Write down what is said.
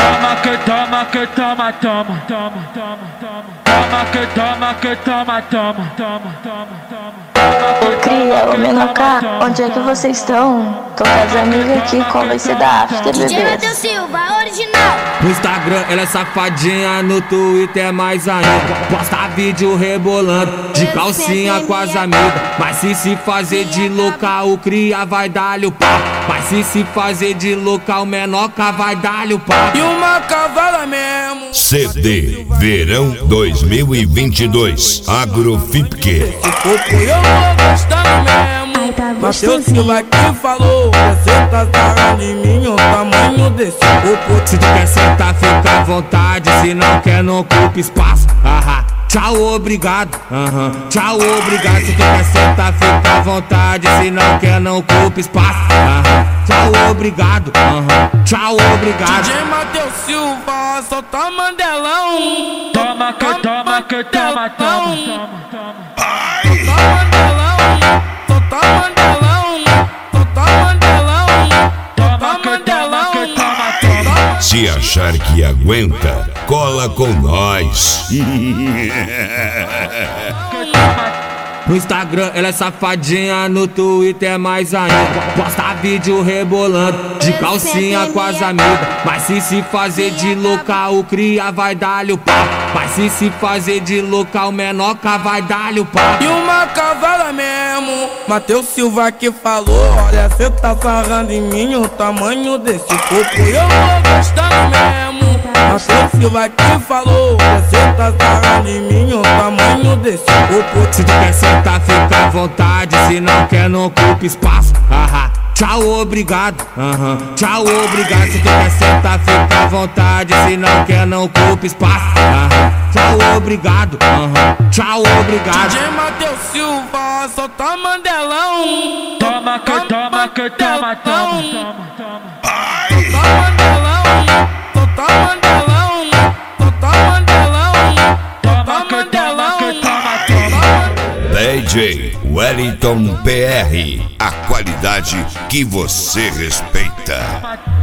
Toma que toma que toma, toma, toma, toma, toma. Toma que toma que toma, toma, toma, toma, toma. Ô cria, ô Menoká, onde é que vocês estão? Tô com as amigas aqui, qual vai ser da after, DJ bebês? Matheus Silva, original. No Instagram ela é safadinha, no Twitter mais ainda. Posta vídeo rebolando, de calcinha com as amigas. Mas se fazer de louca, o cria vai dar-lhe o pau. Mas se fazer de louca, o Menoká vai dar-lhe o pau. E uma cavala mesmo. CD Verão 2022 Agrofipke. Corpo eu vou gostando mesmo. Ai, tá Matheus gostosinho. Silva que falou, você tá sarrando de mim o tamanho desse corpo. Se tu quer sentar, fica à vontade. Se não quer, não ocupa espaço. Tchau, obrigado. Tchau, obrigado. Se tu quer sentar, fica à vontade. Se não quer, não ocupa espaço. Tchau, obrigado. Tchau, obrigado. DJ Matheus Silva, solta Mandelão. Toma que toma que toma, toma, toma, toma. Solta Mandelão, solta Mandelão, solta Mandelão, Toma que toma que toma, toma. Se achar que aguenta, cola com nós. No Instagram ela é safadinha, no Twitter mais ainda. Posta vídeo rebolando, de calcinha com as amigas. Mas se fazer de louca, o cria vai dar-lhe o pau. Mas se fazer de louca, o Menoká vai dar-lhe o pau. E uma cavala mesmo. Matheus Silva que falou, olha, cê tá sarrando em mim o tamanho desse corpo. Eu vou gostando mesmo. Matheus Silva que falou, você tá sarrando em mim o tamanho desse corpo. Se tu quer sentar, fica à vontade. Se não quer, não ocupa espaço. Tchau, obrigado. Tchau, obrigado. Se tu quer sentar, fica à vontade. Se não quer, não ocupa espaço. Tchau, obrigado. Tchau, obrigado. DJ Matheus Silva, solta Mandelão. Toma que toma que toma, toma, toma, toma. Solta Mandelão, solta Mandelão, solta Mandelão, Toma que toma que toma, toma. DJ Wellington PR, a qualidade que você respeita.